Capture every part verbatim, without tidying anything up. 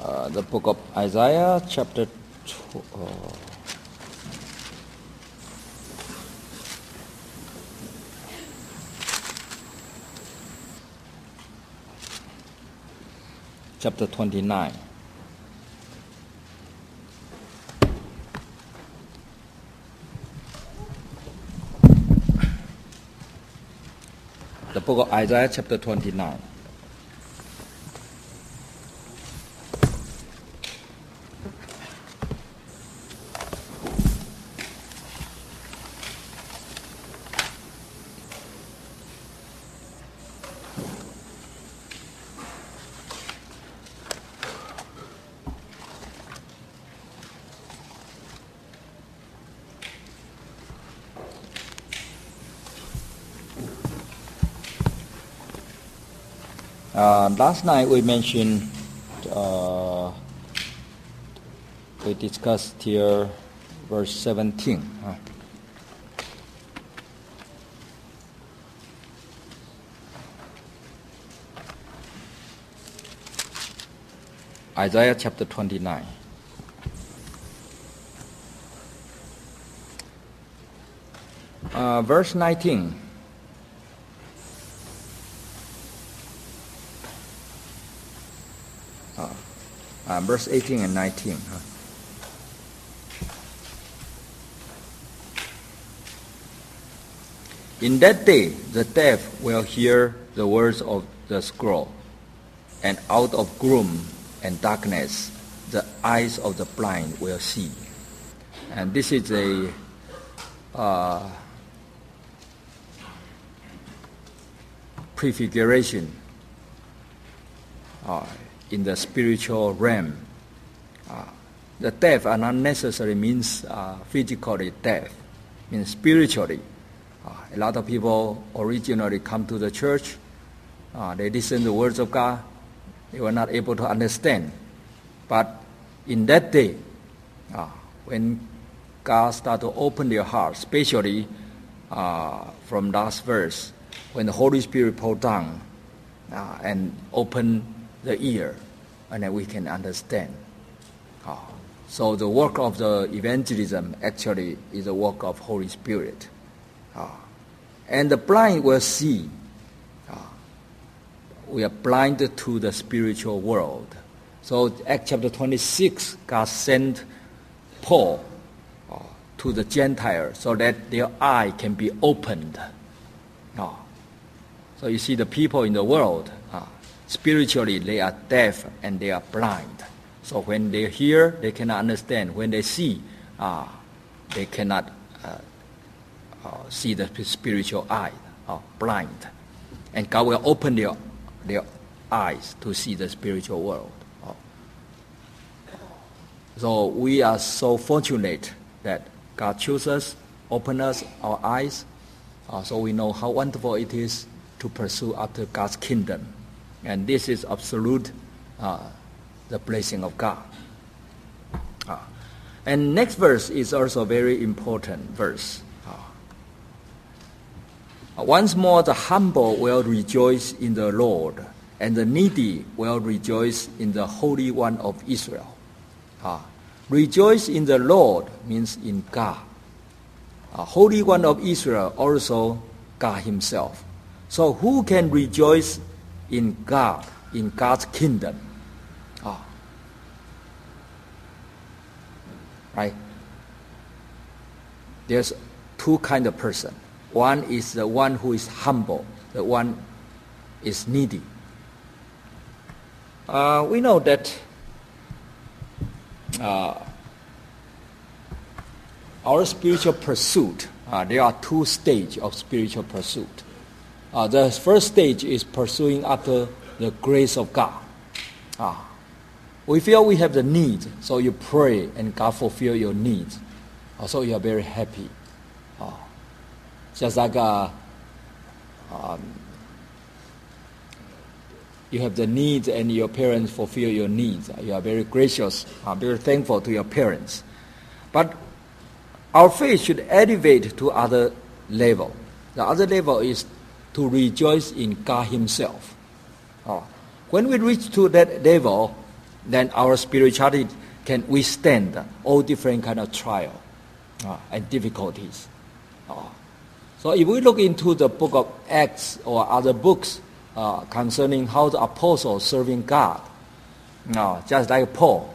uh, the book of Isaiah, chapter two, uh, chapter twenty-nine. The book of Isaiah, chapter twenty-nine. Uh, last night we mentioned, uh, we discussed here verse seventeen. Huh? Isaiah chapter twenty-nine. Uh, verse nineteen. Uh, verse eighteen and nineteen. Huh? In that day, the deaf will hear the words of the scroll, and out of gloom and darkness, the eyes of the blind will see. And this is a uh, prefiguration Uh, in the spiritual realm. Uh, the deaf are not necessarily means uh, physically deaf, means spiritually. Uh, a lot of people originally come to the church, uh, they listen to the words of God, they were not able to understand. But in that day, uh, when God started to open their hearts, especially uh, from last verse, when the Holy Spirit poured down uh, and opened the ear, and then we can understand. Uh, so the work of the evangelism actually is a work of Holy Spirit. Uh, and the blind will see. Uh, we are blind to the spiritual world. So Acts chapter twenty-six, God sent Paul uh, to the Gentiles so that their eye can be opened. Uh, so you see the people in the world, uh, spiritually, they are deaf and they are blind. So when they hear, they cannot understand. When they see, uh, they cannot uh, uh, see the spiritual eye, uh, blind. And God will open their, their eyes to see the spiritual world. Uh. So we are so fortunate that God chose us, open us, our eyes, uh, so we know how wonderful it is to pursue after God's kingdom. And this is absolute, uh, the blessing of God. Uh, and next verse is also a very important verse. Uh, Once more the humble will rejoice in the Lord, and the needy will rejoice in the Holy One of Israel. Uh, rejoice in the Lord means in God. Uh, Holy One of Israel, also God himself. So who can rejoice in God, in God's kingdom? Oh. Right? There's two kind of person. One is the one who is humble. The one is needy. Uh, we know that uh, our spiritual pursuit, uh, there are two stages of spiritual pursuit. Uh, the first stage is pursuing after the grace of God. Uh, we feel we have the need, so you pray and God fulfill your needs. Uh, so you are very happy. Uh, just like uh, um, you have the needs and your parents fulfill your needs. You are very gracious, uh, very thankful to your parents. But our faith should elevate to other level. The other level is to rejoice in God himself. Oh. When we reach to that level, then our spirituality can withstand all different kind of trial uh, and difficulties. Uh, so if we look into the book of Acts or other books uh, concerning how the apostles serving God, uh, just like Paul,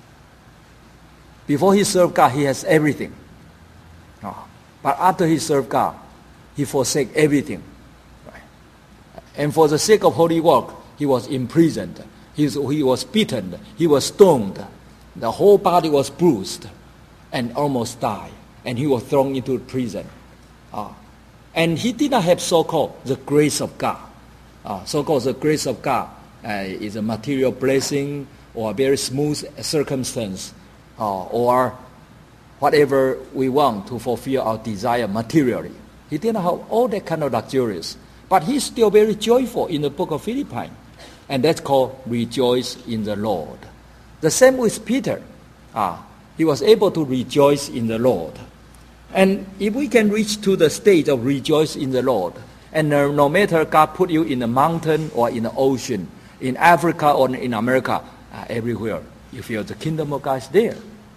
before he served God, he has everything. Uh, but after he served God, he forsake everything. Right? And for the sake of holy work, he was imprisoned. He was, he was beaten. He was stoned. The whole body was bruised and almost died. And he was thrown into prison. Uh, and he did not have so-called the grace of God. Uh, so-called the grace of God uh, is a material blessing or a very smooth circumstance uh, or whatever we want to fulfill our desire materially. He did not have all that kind of luxurious. But he's still very joyful in the book of Philippians. And that's called rejoice in the Lord. The same with Peter. Ah, he was able to rejoice in the Lord. And if we can reach to the state of rejoice in the Lord, and uh, no matter God put you in a mountain or in the ocean, in Africa or in America, uh, everywhere, you feel the kingdom of God is there.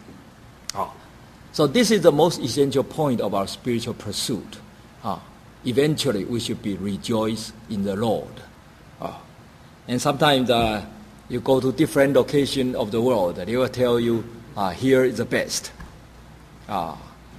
Ah. So this is the most essential point of our spiritual pursuit. Ah. Eventually, we should be rejoice in the Lord. Ah. And sometimes uh, you go to different locations of the world, they will tell you, uh, here is the best. Uh,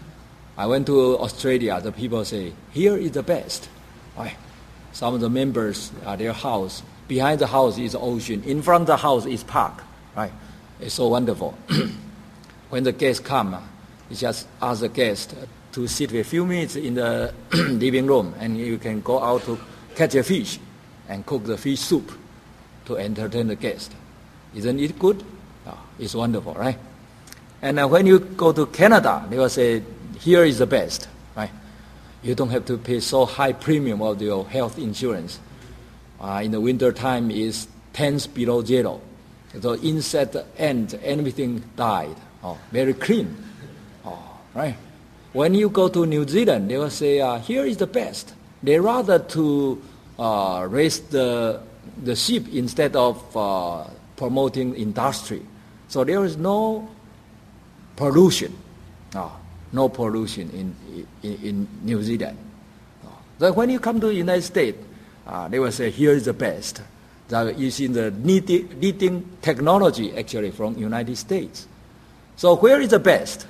I went to Australia, the people say, here is the best. Right? Some of the members, uh, their house, behind the house is the ocean, in front of the house is park. Right? It's so wonderful. When the guests come, uh, you just ask the guest to sit for a few minutes in the living room, and you can go out to catch a fish and cook the fish soup to entertain the guest. Isn't it good? Oh, it's wonderful, right? And uh, when you go to Canada, they will say, here is the best, right? You don't have to pay so high premium of your health insurance. Uh, in the winter time, it's tens below zero. So insect, ants, everything died. Oh, very clean. Oh, right? When you go to New Zealand, they will say, uh, here is the best. They rather to uh, raise the the sheep instead of uh, promoting industry. So there is no pollution, no, no pollution in, in, in New Zealand. No. So when you come to the United States, uh, they will say, here is the best. They're using the leading, leading technology actually from United States. So where is the best?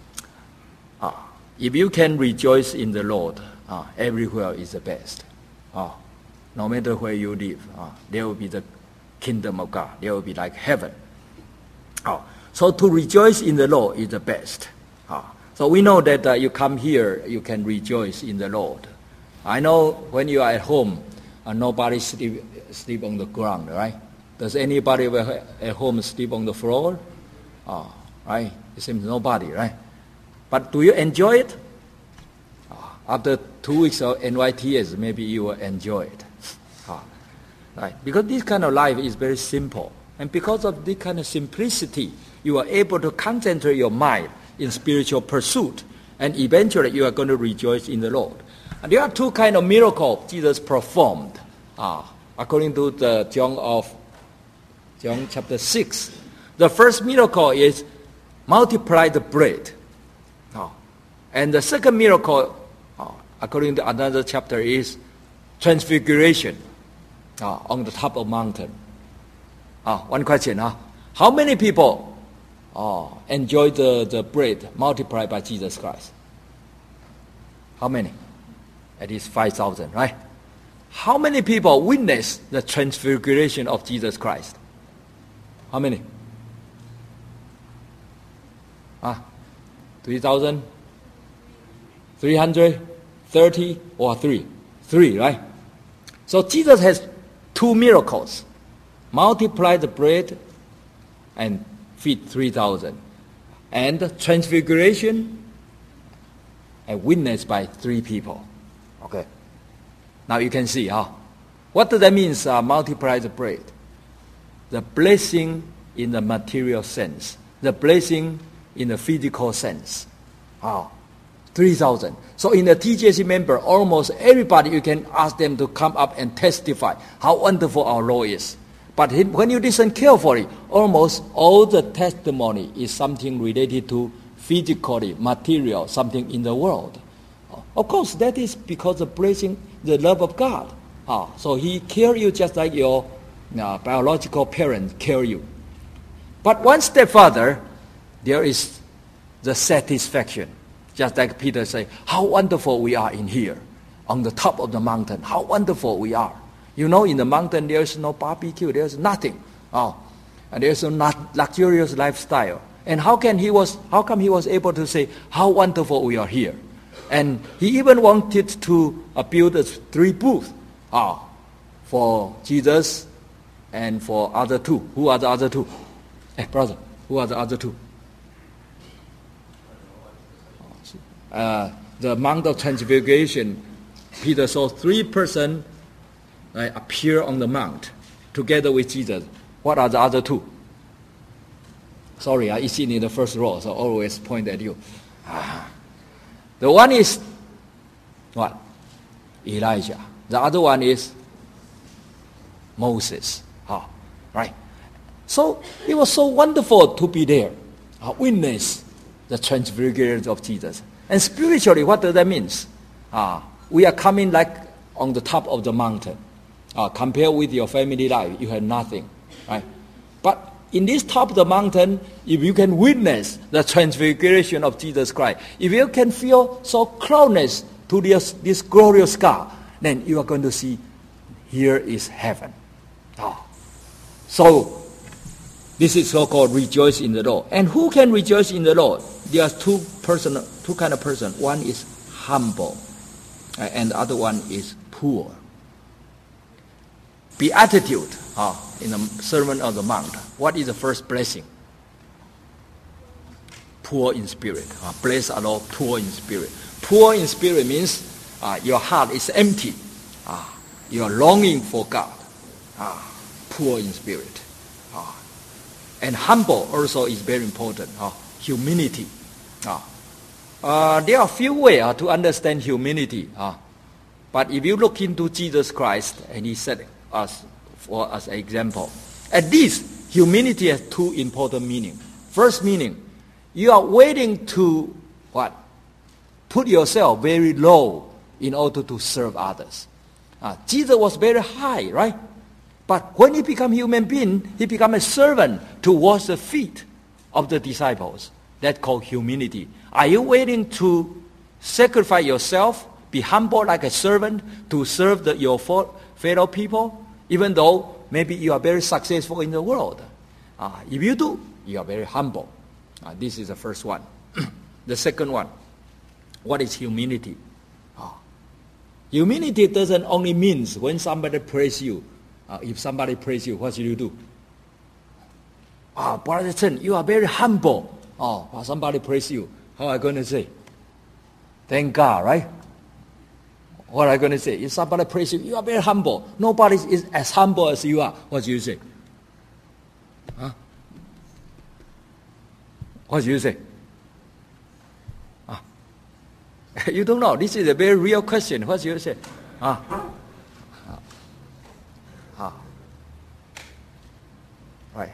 Uh, if you can rejoice in the Lord, uh, everywhere is the best. Uh, No matter where you live, uh, there will be the kingdom of God. There will be like heaven. Oh, so to rejoice in the Lord is the best. Uh, so we know that uh, you come here, you can rejoice in the Lord. I know when you are at home, uh, nobody sleep, sleep on the ground, right? Does anybody at home sleep on the floor? Uh, right? It seems nobody, right? But do you enjoy it? Uh, after two weeks of N Y T S, maybe you will enjoy it. Right? Because this kind of life is very simple. And because of this kind of simplicity, you are able to concentrate your mind in spiritual pursuit. And eventually you are going to rejoice in the Lord. And there are two kinds of miracles Jesus performed. Uh, according to the John of John chapter six. The first miracle is multiply the bread. Uh, and the second miracle, uh, according to another chapter, is transfiguration. Uh, on the top of mountain. Uh, one question, huh? How many people uh, enjoy the, the bread multiplied by Jesus Christ? How many? At least five thousand, right? How many people witness the transfiguration of Jesus Christ? How many? Ah, three thousand? three hundred thirty or three? Three, right? So Jesus has two miracles. Multiply the bread and feed three thousand. And transfiguration and witnessed by three people. Okay. Now you can see, huh? What does that mean, uh, multiply the bread? The blessing in the material sense. The blessing in the physical sense. Wow. three thousand. So in the T J C member, almost everybody, you can ask them to come up and testify how wonderful our Lord is. But when you listen carefully, almost all the testimony is something related to physically, material, something in the world. Of course, that is because of praising the love of God. Ah, so He cares you just like your uh, biological parents care you. But one step further, there is the satisfaction. Just like Peter said, how wonderful we are in here, on the top of the mountain. How wonderful we are. You know, in the mountain there is no barbecue, there is nothing. Oh, and there is no luxurious lifestyle. And how can he was? How come he was able to say, how wonderful we are here? And he even wanted to uh, build a three booths uh, for Jesus and for other two. Who are the other two? Hey, brother, who are the other two? Uh, the Mount of Transfiguration, Peter saw three persons uh, appear on the mount together with Jesus. What are the other two? Sorry, I sit in the first row, so always point at you. Ah. The one is what? Elijah. The other one is Moses. Oh, right. So it was so wonderful to be there, uh, witness the transfiguration of Jesus. And spiritually, what does that mean? Uh, we are coming like on the top of the mountain. Uh, compared with your family life, you have nothing, right? But in this top of the mountain, if you can witness the transfiguration of Jesus Christ, if you can feel so closeness to this, this glorious God, then you are going to see, here is heaven. Oh. So, this is so-called rejoice in the Lord. And who can rejoice in the Lord? There are two person, two kind of person. One is humble, uh, and the other one is poor. Beatitude, uh, in the Sermon on the Mount. What is the first blessing? Poor in spirit. Uh, blessed are all poor in spirit. Poor in spirit means uh, your heart is empty. Uh, you are longing for God. Uh, poor in spirit. Uh, and humble also is very important. Uh, humility. Uh, uh, there are few ways uh, to understand humility. Uh, but if you look into Jesus Christ, and He said us for as an example, at least humility has two important meanings. First meaning, you are willing to what? Put yourself very low in order to serve others. Uh, Jesus was very high, right? But when He became human being, He became a servant to wash the feet of the disciples. That's called humility. Are you willing to sacrifice yourself, be humble like a servant to serve the, your fellow people, even though maybe you are very successful in the world? Uh, if you do, you are very humble. Uh, this is the first one. The second one, what is humility? Uh, humility doesn't only mean when somebody praise you. Uh, if somebody praise you, what should you do? Ah, oh, Brother Chen, you are very humble. Oh, somebody praise you. How are I going to say? Thank God, right? What are I going to say? If somebody praise you, you are very humble. Nobody is as humble as you are. What do you say? Huh? What do you say? Ah. You don't know. This is a very real question. What do you say? Ah. Ah. Ah. Right.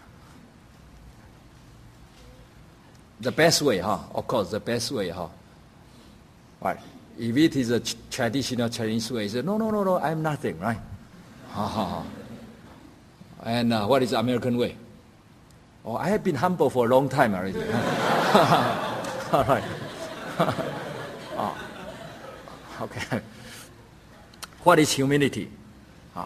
The best way, huh? Of course, the best way, huh? Right. If it is a ch- traditional Chinese way, say, no, no, no, no, I'm nothing, right? Ha, ha, ha. And uh, what is the American way? Oh, I have been humble for a long time already. All right. Oh. Okay. What is humility? Oh.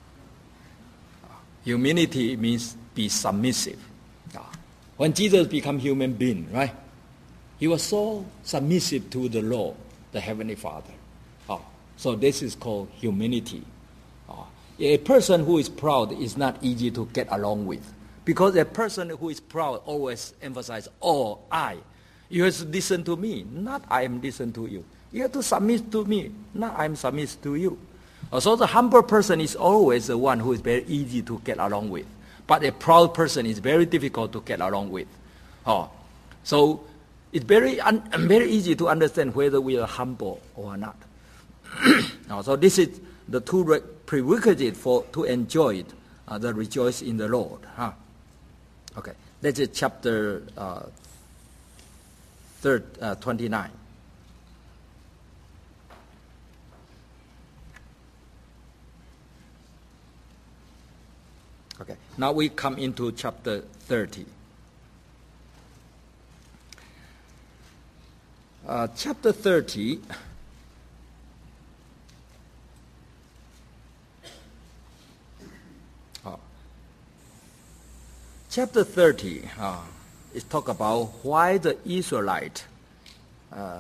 Humility means be submissive. Oh. When Jesus became human being, right? He was so submissive to the law, the Heavenly Father. Oh, so this is called humility. Oh, a person who is proud is not easy to get along with, because a person who is proud always emphasizes, oh, I. You have to listen to me, not I am listen to you. You have to submit to me, not I am submit to you. Oh, so the humble person is always the one who is very easy to get along with. But a proud person is very difficult to get along with. Oh, so it's very un- very easy to understand whether we are humble or not. oh, so this is the two re- prerequisites for to enjoy it, uh, the rejoice in the Lord. Huh? Okay, that's it, chapter uh, third, uh, twenty-nine. Okay, now we come into chapter thirty. Uh, chapter thirty, oh. chapter thirty uh, is talk about why the Israelite uh,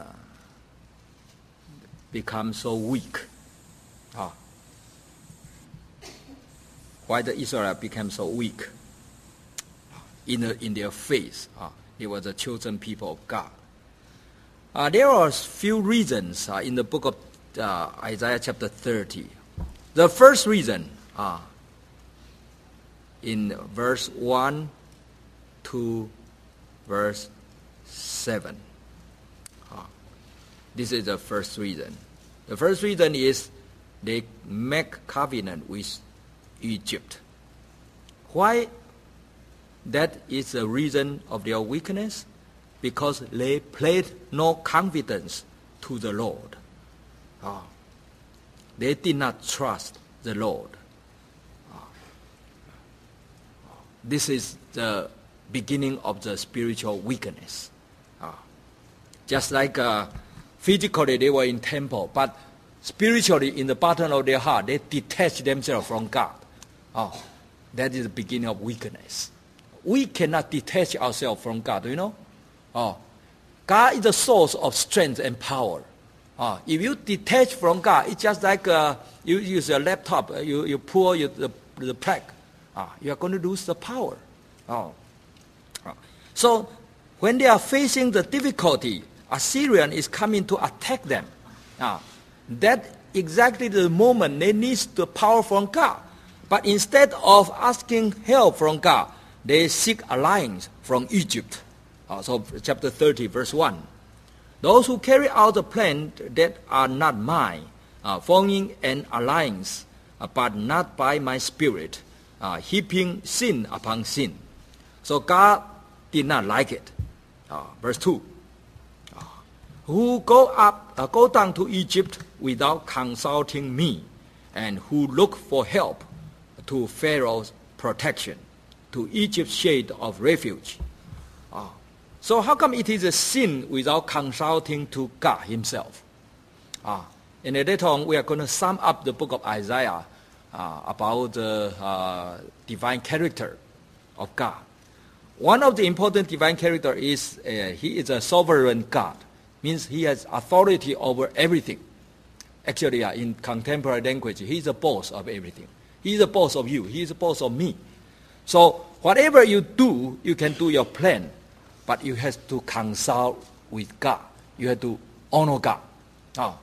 become so weak. Uh, why the Israelite became so weak in, the, in their faith. Uh, they were the chosen people of God. Uh, there are few reasons uh, in the book of uh, Isaiah chapter thirty. The first reason, uh, in verse one to verse seven. Uh, this is the first reason. The first reason is they make covenant with Egypt. Why that is the reason of their weakness? Because they played no confidence to the Lord. Uh, they did not trust the Lord. Uh, this is the beginning of the spiritual weakness. Uh, just like uh, physically they were in temple, but spiritually in the bottom of their heart, they detached themselves from God. Oh, that is the beginning of weakness. We cannot detach ourselves from God, do you know? Oh, God is the source of strength and power. Oh, if you detach from God, it's just like uh, you use a laptop, uh, you, you pour you, the, the plug, oh, you are going to lose the power. Oh. Oh. So when they are facing the difficulty, Assyrian is coming to attack them. Oh, that exactly the moment they need the power from God. But instead of asking help from God, they seek alliance from Egypt. Uh, so chapter thirty, verse one. Those who carry out the plan that are not mine, uh, forming an alliance, uh, but not by my spirit, uh, heaping sin upon sin. So God did not like it. Uh, verse two. Uh, who go up, uh, go down to Egypt without consulting me, and who look for help to Pharaoh's protection, to Egypt's shade of refuge. Uh, So how come it is a sin without consulting to God himself? Ah, and later on we are going to sum up the book of Isaiah uh, about the uh, divine character of God. One of the important divine character is uh, he is a sovereign God. Means he has authority over everything. Actually, uh, in contemporary language, he is the boss of everything. He is the boss of you. He is the boss of me. So whatever you do, you can do your plan. But you have to consult with God. You have to honor God. Oh.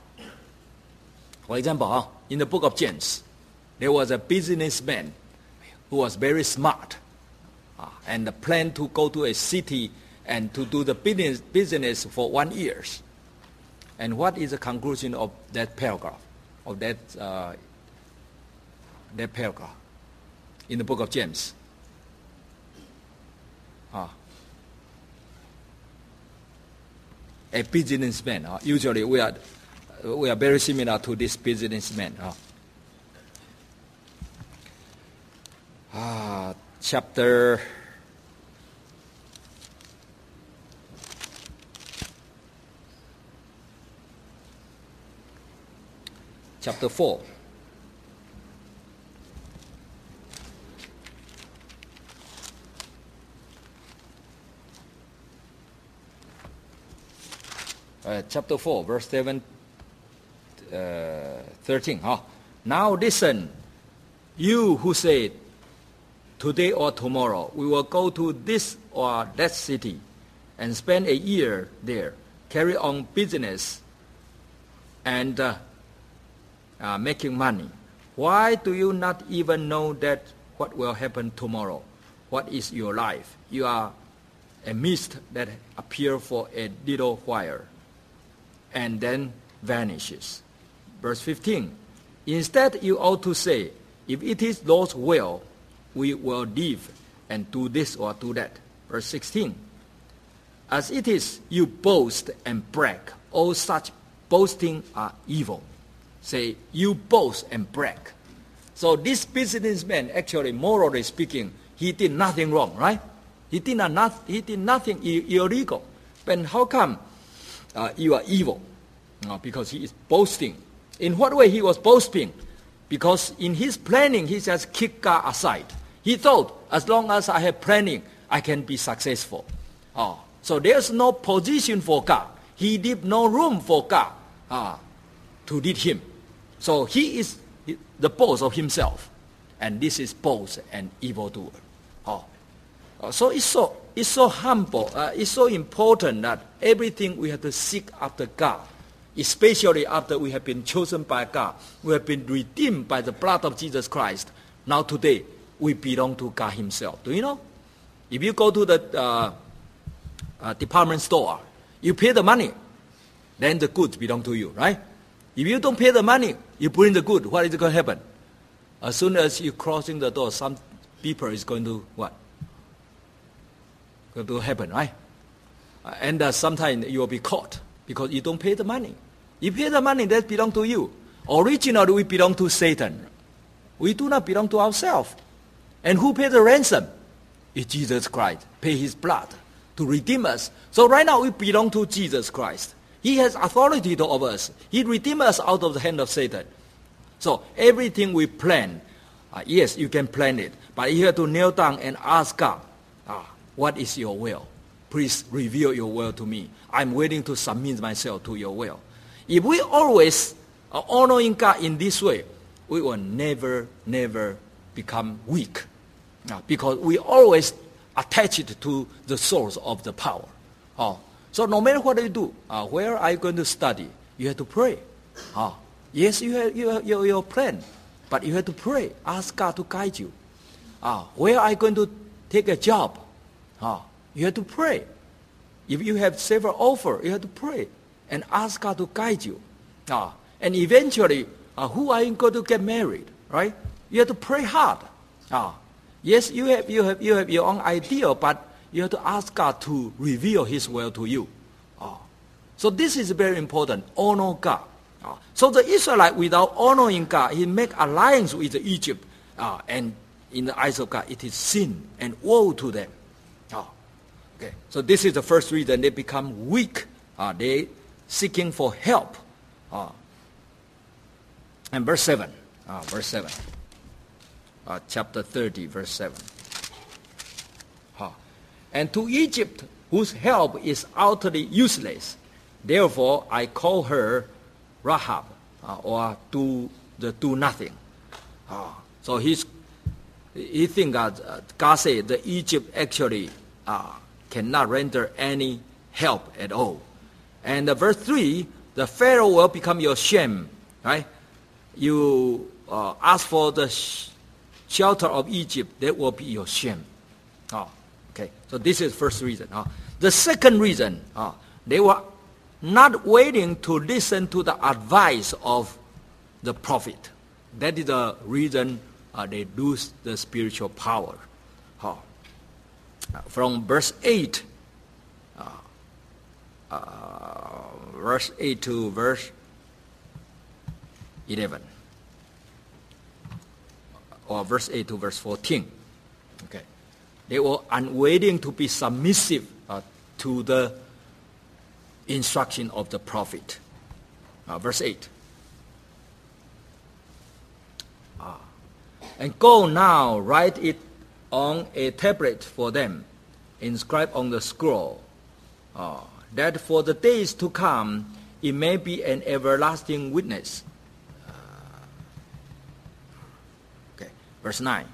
For example, uh, in the book of James, there was a businessman who was very smart uh, and planned to go to a city and to do the business, business for one year. And what is the conclusion of that paragraph, of that, uh, that paragraph in the book of James? Uh, A businessman. Uh, usually we are we are very similar to this businessman. Uh. Ah, chapter chapter four. Uh, chapter four, verse seven, uh, thirteen. Huh? Now listen, you who say, today or tomorrow, we will go to this or that city and spend a year there, carry on business and uh, uh, making money. Why do you not even know that what will happen tomorrow? What is your life? You are a mist that appears for a little while and then vanishes. Verse fifteen. Instead, you ought to say, if it is Lord's will, we will live and do this or do that. Verse sixteen. As it is, you boast and brag. All such boasting are evil. Say, you boast and brag. So this businessman, actually, morally speaking, he did nothing wrong, right? He did not. He did nothing illegal. But how come uh, you are evil? Uh, because he is boasting. In what way he was boasting? Because in his planning, he just kicked God aside. He thought, as long as I have planning, I can be successful. Uh, so there's no position for God. He leave no room for God uh, to lead him. So he is the boss of himself. And this is boast and evildoer. Oh. Uh, so it's so it's so humble. Uh, it's so important that everything we have to seek after God, especially after we have been chosen by God, we have been redeemed by the blood of Jesus Christ. Now today, we belong to God himself. Do you know? If you go to the uh, uh, department store, you pay the money, then the goods belong to you, right? If you don't pay the money, you bring the good, what is going to happen? As soon as you're crossing the door, some people is going to what? Going to happen, right? Uh, and uh, sometimes you will be caught because you don't pay the money. You pay the money, that belongs to you. Originally, we belong to Satan. We do not belong to ourselves. And who paid the ransom? It's Jesus Christ. Pay his blood to redeem us. So right now, we belong to Jesus Christ. He has authority over us. He redeemed us out of the hand of Satan. So everything we plan, uh, yes, you can plan it. But you have to kneel down and ask God, ah, what is your will? Please reveal your will to me. I'm willing to submit myself to your will. If we always are honoring God in this way, we will never, never become weak. Uh, because we always attach it to the source of the power. Oh. So no matter what you do, uh, where are you going to study? You have to pray. Uh, yes, you have, you have your, your plan, but you have to pray. Ask God to guide you. Uh, where are you going to take a job? Uh, you have to pray. If you have several offers, you have to pray and ask God to guide you. Uh, and eventually, uh, who are you going to get married? Right? You have to pray hard. Uh, yes, you have, you have, you have your own idea, but you have to ask God to reveal his will to you. Oh. So this is very important. Honor God. Oh. So the Israelites, without honoring God, he make alliance with Egypt. Uh, and in the eyes of God, it is sin and woe to them. Oh. Okay. So this is the first reason they become weak. Uh, they seeking for help. Uh. And verse seven. Uh, verse seven. Uh, chapter thirty, verse seven. And to Egypt, whose help is utterly useless, therefore I call her Rahab, uh, or do the do nothing. Uh, so he's he think that uh, God said that Egypt actually uh, cannot render any help at all. And uh, verse three, the Pharaoh will become your shame, right? You uh, ask for the sh- shelter of Egypt, that will be your shame. Uh, Okay, so this is the first reason. Uh, the second reason, uh, they were not willing to listen to the advice of the prophet. That is the reason uh, they lose the spiritual power. Uh, from verse eight, uh, uh, verse eight to verse eleven, or verse eight to verse fourteen. Okay. They were unwilling to be submissive uh, to the instruction of the prophet. Uh, verse eight. Uh, and go now, write it on a tablet for them, inscribe on the scroll, uh, that for the days to come it may be an everlasting witness. Uh, okay, verse nine.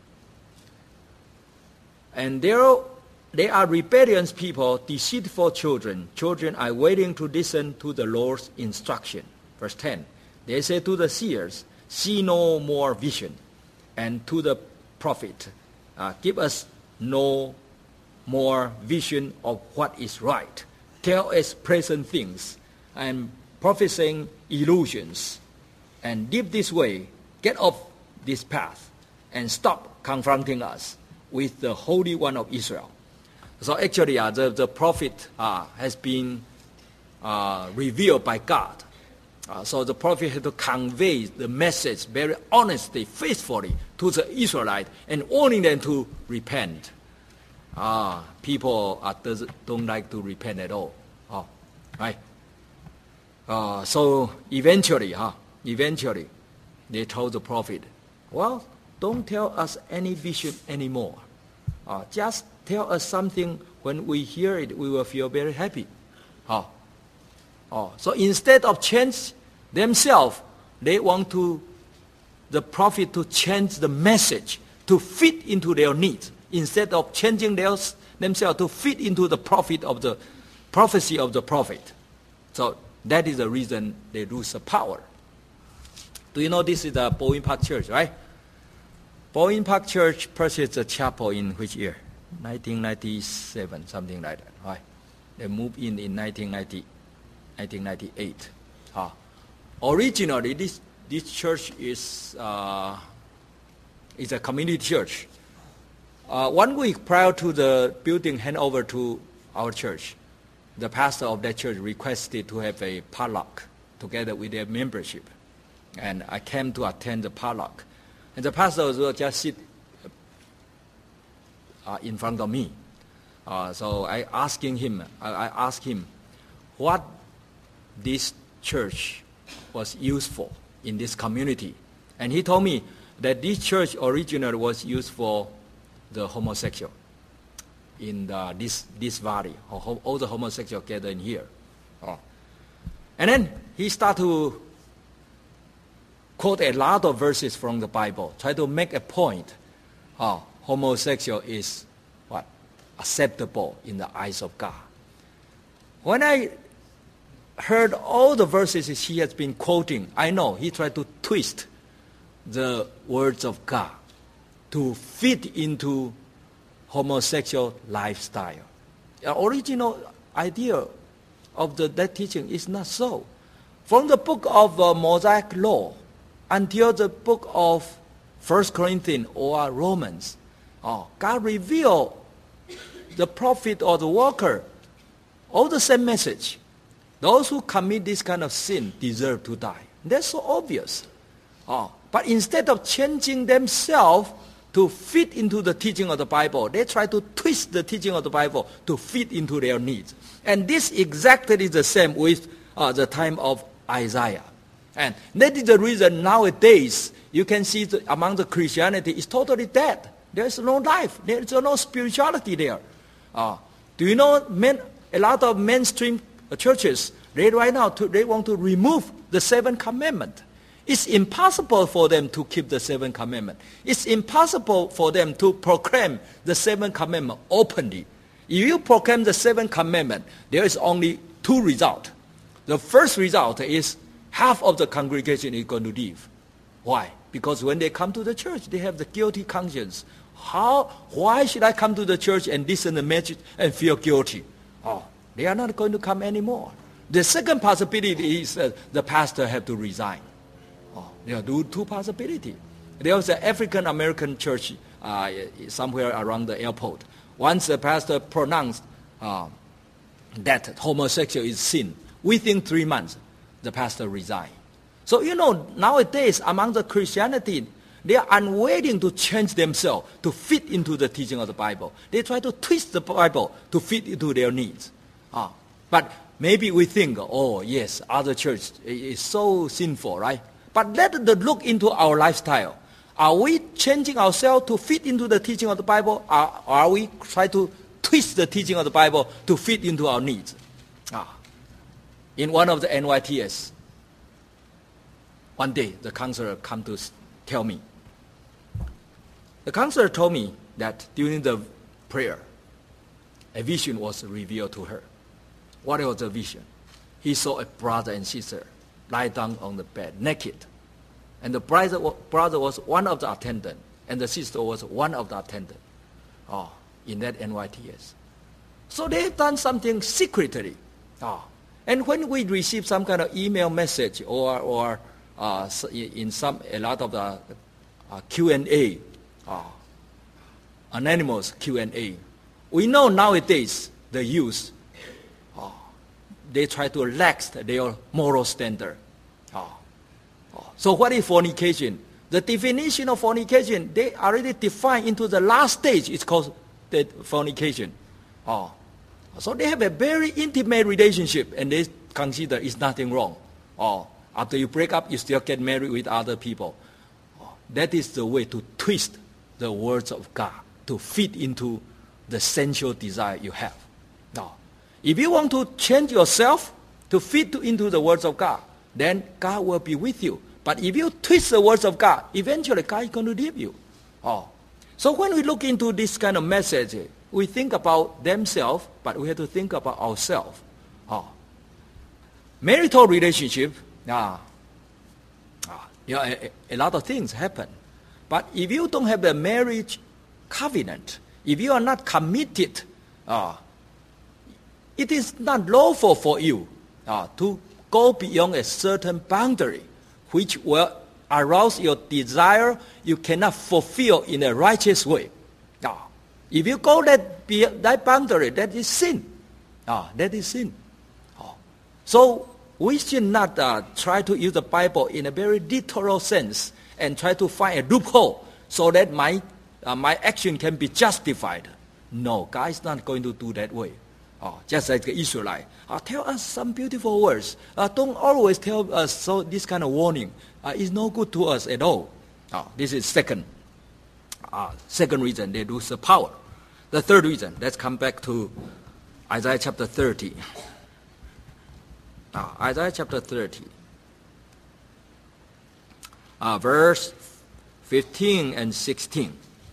And there, they are rebellious people, deceitful children. Children are waiting to listen to the Lord's instruction. Verse ten. They say to the seers, see no more vision. And to the prophet, uh, give us no more vision of what is right. Tell us present things and prophesying illusions. And live this way, get off this path, and stop confronting us with the Holy One of Israel. So actually, uh, the, the prophet uh, has been uh, revealed by God. Uh, so the prophet had to convey the message very honestly, faithfully to the Israelites and warning them to repent. Ah, people uh, does, don't like to repent at all. Oh, right? Uh, so eventually, huh, eventually, they told the prophet, well, don't tell us any vision anymore. Uh, just tell us something. When we hear it, we will feel very happy. Oh, oh. So instead of change themselves, they want to the prophet to change the message to fit into their needs, instead of changing their, themselves to fit into the prophet of the prophecy of the prophet. So that is the reason they lose the power. Do you know this is the Bowen Park Church, right? Bowen Park Church purchased a chapel in which year? nineteen ninety-seven, something like that. Right? They moved in in nineteen ninety, nineteen ninety-eight. Ah. Originally, this this church is uh, is a community church. Uh, one week prior to the building handover to our church, the pastor of that church requested to have a potluck together with their membership. And I came to attend the potluck. And the pastor will just sit uh, in front of me. Uh, so I asking him, I, I asked him what this church was used for in this community. And he told me that this church originally was used for the homosexual in the, this, this valley. All the homosexuals gather in here. Oh. And then he started to quote a lot of verses from the Bible, try to make a point how homosexual is what? Acceptable in the eyes of God. When I heard all the verses he has been quoting, I know he tried to twist the words of God to fit into homosexual lifestyle. The original idea of the, that teaching is not so. From the book of uh, Mosaic Law until the book of First Corinthians or Romans, oh, God revealed the prophet or the worker, all the same message. Those who commit this kind of sin deserve to die. That's so obvious. Oh, but instead of changing themselves to fit into the teaching of the Bible, they try to twist the teaching of the Bible to fit into their needs. And this exactly is the same with uh, the time of Isaiah. And that is the reason nowadays you can see the, among the Christianity is totally dead. There is no life. There is no spirituality there. Uh, do you know men, a lot of mainstream churches, they right now to, they want to remove the seventh commandment. It's impossible for them to keep the seventh commandment. It's impossible for them to proclaim the seventh commandment openly. If you proclaim the seventh commandment, there is only two results. The first result is half of the congregation is going to leave. Why? Because when they come to the church, they have the guilty conscience. How? Why should I come to the church and listen to the message and feel guilty? Oh, they are not going to come anymore. The second possibility is that the pastor have to resign. Oh, there are two possibilities. There was an African American church uh, somewhere around the airport. Once the pastor pronounced uh, that homosexual is sin, within three months, the pastor resigned. So, you know, nowadays among the Christianity, they are unwilling to change themselves to fit into the teaching of the Bible. They try to twist the Bible to fit into their needs. Ah, but maybe we think, oh, yes, other church is so sinful, right? But let us look into our lifestyle. Are we changing ourselves to fit into the teaching of the Bible? Or are we trying to twist the teaching of the Bible to fit into our needs? Ah. In one of the N Y T S, one day the counselor come to tell me. The counselor told me that during the prayer, a vision was revealed to her. What was the vision? He saw a brother and sister lie down on the bed, naked. And the brother, brother was one of the attendants, and the sister was one of the attendants. Oh, in that N Y T S. So they have done something secretly. Oh. And when we receive some kind of email message or, or uh, in some a lot of the uh, Q and A, uh, anonymous Q and A. We know nowadays the youth, oh, they try to relax their moral standard. Oh, oh. So what is fornication? The definition of fornication, they already define into the last stage. It's called the fornication. Oh. So they have a very intimate relationship, and they consider it's nothing wrong. Oh. After you break up, you still get married with other people. Oh. That is the way to twist the words of God to fit into the sensual desire you have. Now, if you want to change yourself to fit into the words of God, then God will be with you. But if you twist the words of God, eventually God is going to leave you. Oh. So when we look into this kind of message, we think about themselves, but we have to think about ourselves. Oh. Marital relationship, ah, ah, you know, a, a lot of things happen. But if you don't have a marriage covenant, if you are not committed, uh, it is not lawful for you uh, to go beyond a certain boundary, which will arouse your desire you cannot fulfill in a righteous way. Uh, if you go that, that boundary, that is sin. Uh, that is sin. Uh, so we should not uh, try to use the Bible in a very literal sense and try to find a loophole so that my Uh, my action can be justified. No, God is not going to do that way. Oh, just like the Israelite. Uh, tell us some beautiful words. Uh, don't always tell us so this kind of warning. Uh, it's no good to us at all. Oh, this is second. Uh, second reason, they lose the power. The third reason, let's come back to Isaiah chapter thirty. Uh, Isaiah chapter thirty. Uh, verse fifteen and sixteen.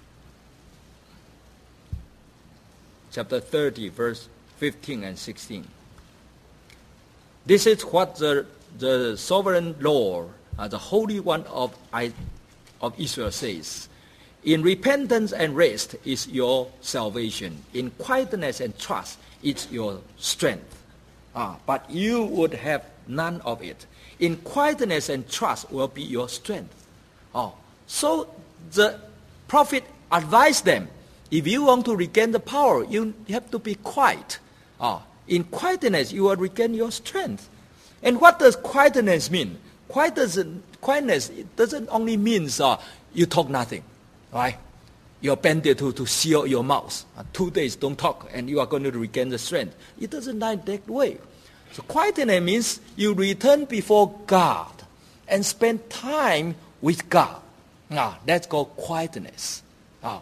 Chapter thirty, verse fifteen and sixteen. This is what the, the sovereign Lord, uh, the Holy One of, I, of Israel says. In repentance and rest is your salvation. In quietness and trust is your strength. Ah, but you would have none of it. In quietness and trust will be your strength. Oh, so the prophet advised them, if you want to regain the power, you have to be quiet. Oh, in quietness, you will regain your strength. And what does quietness mean? Quietness, quietness it doesn't only mean uh, you talk nothing, right? You're bended to, to seal your mouth. Uh, two days don't talk, and you are going to regain the strength. It doesn't like that way. So quietness means you return before God and spend time with God. Ah, that's called quietness. Oh.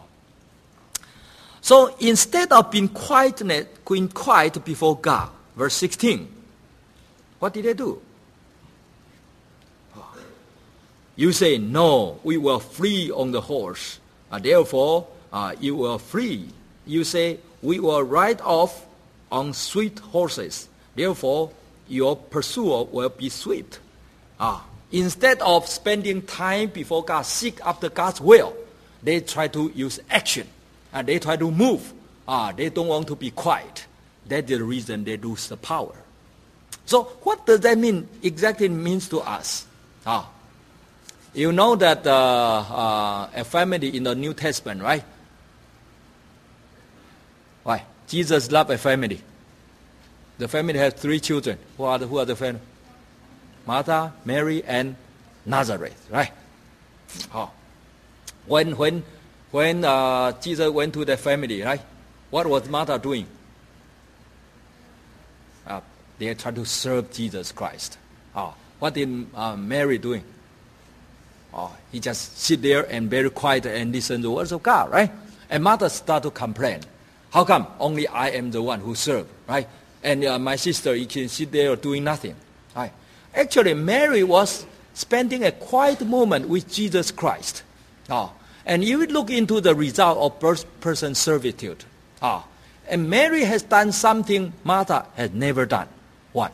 So instead of being quiet, being quiet before God, verse sixteen, what did they do? You say, no, we will flee on the horse. Uh, therefore, uh, you will flee. You say, we will ride off on swift horses. Therefore, your pursuer will be swift. Uh, instead of spending time before God, seek after God's will, they try to use action. And they try to move. Ah, they don't want to be quiet. That's the reason they lose the power. So what does that mean exactly means to us? Ah, you know that uh, uh, a family in the New Testament, right? Why? Jesus loved a family. The family has three children. Who are the, who are the family? Martha, Mary, and Nazareth, right? Oh. When, when, when uh, Jesus went to the family, right? What was Martha doing? Uh, they tried to serve Jesus Christ. Oh. What did uh, Mary doing? Oh, he just sit there and very quiet and listen to the words of God, right? And Martha started to complain. How come only I am the one who serve, right? And uh, my sister, you can sit there doing nothing, right? Actually, Mary was spending a quiet moment with Jesus Christ. Oh, and you look into the result of first-person servitude. Oh, and Mary has done something Martha has never done. What?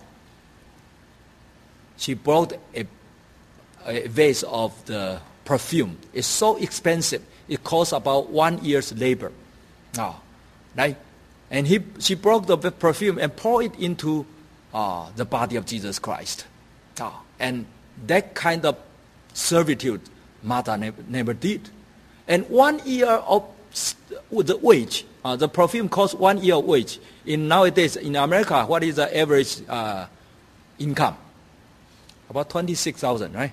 She brought a a vase of the perfume. It's so expensive. It costs about one year's labor. Oh, right? And he, she broke the perfume and poured it into uh, the body of Jesus Christ. Oh, and that kind of servitude Martha never, never did. And one year of with the wage. Uh, the perfume costs one year wage. In nowadays, in America, what is the average uh, income? About twenty-six thousand, right?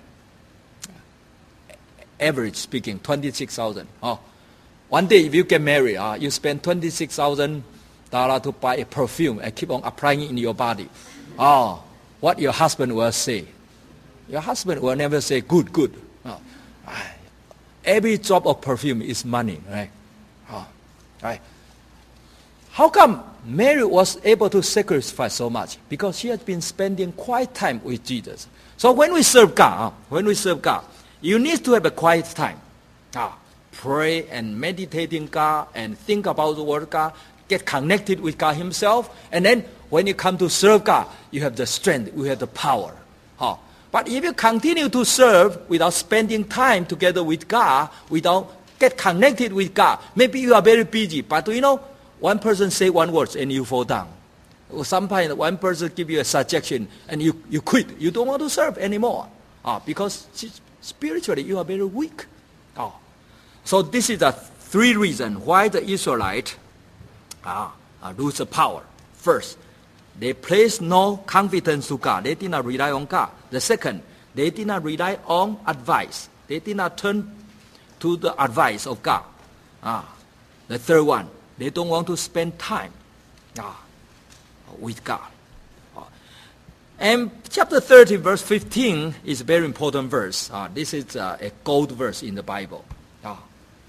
Average speaking, twenty-six thousand. Oh, one day if you get married, uh, you spend twenty-six thousand dollars to buy a perfume and keep on applying it in your body. Oh, what your husband will say? Your husband will never say, good, good. Oh, every drop of perfume is money, right? Oh, right. How come Mary was able to sacrifice so much? Because she had been spending quiet time with Jesus. So when we serve God, when we serve God, you need to have a quiet time. Ah, pray and meditate in God and think about the Word of God, get connected with God Himself, and then when you come to serve God, you have the strength, you have the power. Ah, but if you continue to serve without spending time together with God, without get connected with God, maybe you are very busy, but you know, one person say one word and you fall down. Or sometimes one person give you a suggestion and you, you quit. You don't want to serve anymore. Ah, because spiritually you are very weak. Ah. So this is the three reasons why the Israelites ah, uh, lose the power. First, they place no confidence to God. They did not rely on God. The second, they did not rely on advice. They did not turn to the advice of God. Ah. The third one, they don't want to spend time ah, with God. Ah. And chapter thirty, verse fifteen is a very important verse. Ah, this is uh, a gold verse in the Bible. Ah.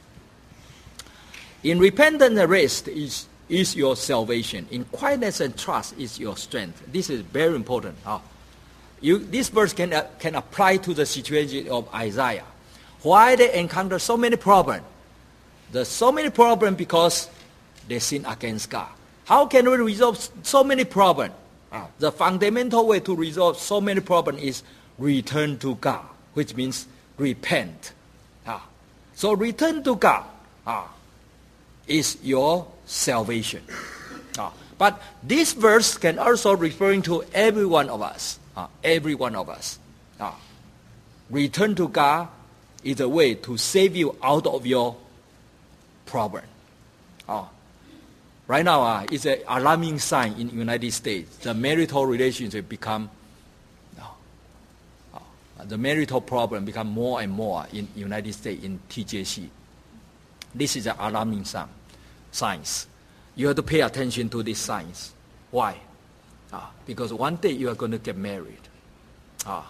In repentance and rest is, is your salvation. In quietness and trust is your strength. This is very important. Ah. You, this verse can, uh, can apply to the situation of Isaiah. Why they encounter so many problems? There's so many problems because they sin against God. How can we resolve so many problems? Ah, the fundamental way to resolve so many problems is return to God, which means repent. Ah, so return to God ah, is your salvation. Ah, but this verse can also referring to every one of us. Ah, every one of us. Ah, return to God is a way to save you out of your problem. Ah. Right now, uh, it's an alarming sign in the United States. The marital relationship become, uh, uh, the marital problem become more and more in the United States in T J C. This is an alarming sign. Signs. You have to pay attention to these signs. Why? Uh, because one day you are going to get married. Uh,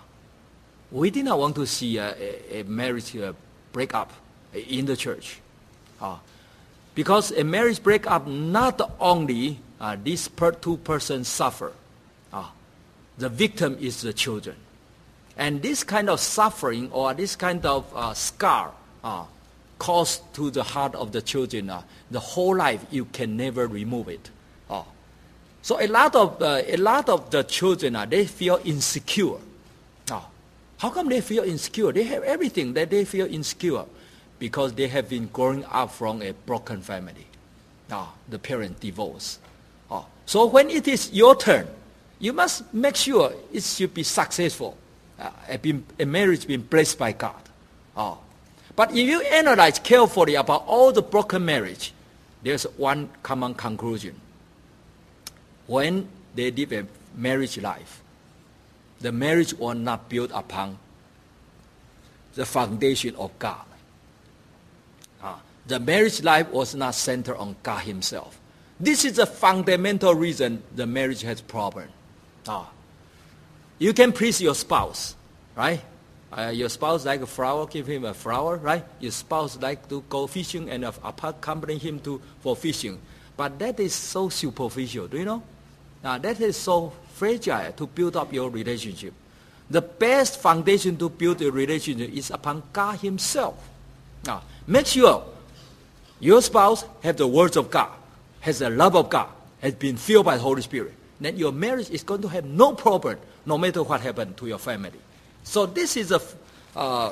we did not want to see a, a, a marriage uh, break up in the church. Uh, Because a marriage breakup, not only uh, these per two persons suffer. Uh, the victim is the children. And this kind of suffering or this kind of uh, scar uh, caused to the heart of the children, uh, the whole life you can never remove it. Uh, so a lot of uh, a lot of the children, uh, they feel insecure. Uh, how come they feel insecure? They have everything that they feel insecure. Because they have been growing up from a broken family. Ah, the parent divorced. Ah, so when it is your turn, you must make sure it should be successful. Uh, a, been, a marriage being blessed by God. Ah, but if you analyze carefully about all the broken marriage, there's one common conclusion. When they live a marriage life, the marriage was not built upon the foundation of God. The marriage life was not centered on God Himself. This is the fundamental reason the marriage has problem. Ah, you can please your spouse, right? Uh, your spouse like a flower, give him a flower, right? Your spouse like to go fishing and accompany him to for fishing. But that is so superficial, do you know? Now that is so fragile to build up your relationship. The best foundation to build a relationship is upon God Himself. Now, make sure your spouse has the words of God, has the love of God, has been filled by the Holy Spirit. Then your marriage is going to have no problem, no matter what happens to your family. So this is a uh,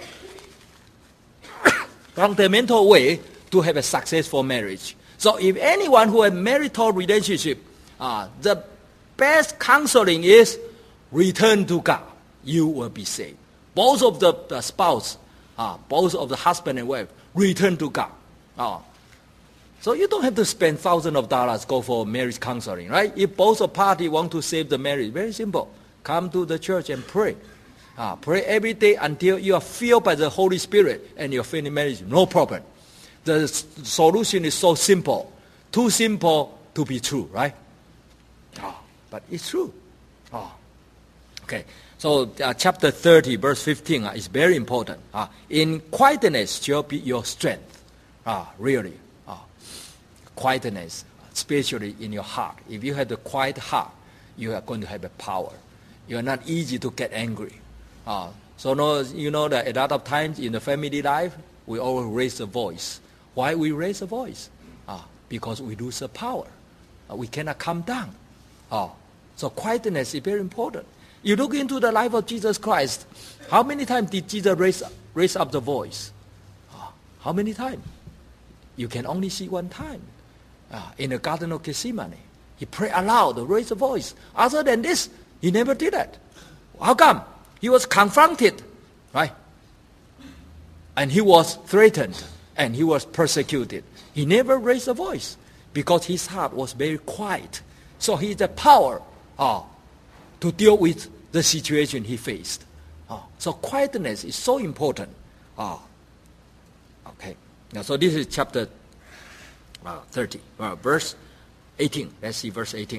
fundamental way to have a successful marriage. So if anyone who has marital relationship, uh, the best counseling is return to God. You will be saved. Both of the, the spouse, uh, both of the husband and wife, return to God. Uh, So you don't have to spend thousands of dollars go for marriage counseling, right? If both parties want to save the marriage, very simple. Come to the church and pray. Ah, pray every day until you are filled by the Holy Spirit and your family marriage, no problem. The s- solution is so simple. Too simple to be true, right? Oh, but it's true. Oh. Okay, so uh, chapter thirty, verse fifteen uh, is very important. Uh, in quietness shall be your strength. Uh, really. Uh, quietness, especially in your heart. If you have the quiet heart, you are going to have a power. You are not easy to get angry. Uh, so no, you know that a lot of times in the family life, we always raise the voice. Why we raise the voice? Uh, because we lose the power. Uh, we cannot calm down. Uh, so quietness is very important. You look into the life of Jesus Christ, how many times did Jesus raise, raise up the voice? Uh, how many times? You can only see one time. Uh, in the Garden of Gethsemane. He prayed aloud, raised the voice. Other than this, he never did that. How come? He was confronted, right? And he was threatened, and he was persecuted. He never raised a voice because his heart was very quiet. So he had the power uh, to deal with the situation he faced. Uh, so quietness is so important. Uh, okay. Now, so this is chapter uh, thirty, uh, verse eighteen. Let's see verse eighteen.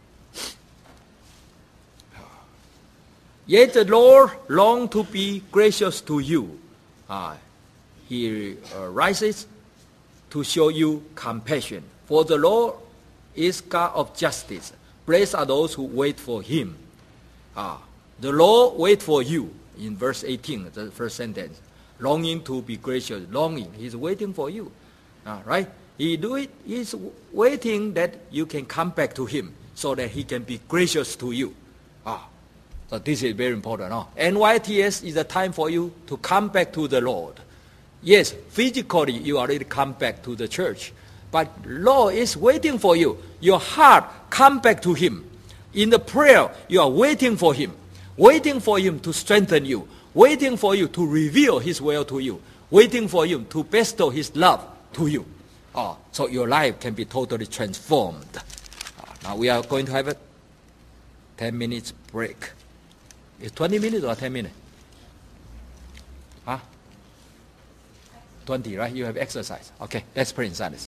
Yet the Lord longs to be gracious to you. Uh, he uh, rises to show you compassion. For the Lord is God of justice. Blessed are those who wait for him. Uh, the Lord wait for you. In verse eighteen, the first sentence. Longing to be gracious. Longing. He's waiting for you. Uh, right? He do it. He's waiting that you can come back to him so that he can be gracious to you. Ah. So this is very important. Huh? N Y T S is a time for you to come back to the Lord. Yes, physically you already come back to the church. But Lord is waiting for you. Your heart come back to him. In the prayer, you are waiting for him. Waiting for him to strengthen you. Waiting for you to reveal his will to you. Waiting for him to bestow his love to you. Oh, so your life can be totally transformed. Uh, now we are going to have a ten minutes break. It's twenty minutes or ten minutes? Huh? twenty, right? You have exercise. Okay, let's pray in silence.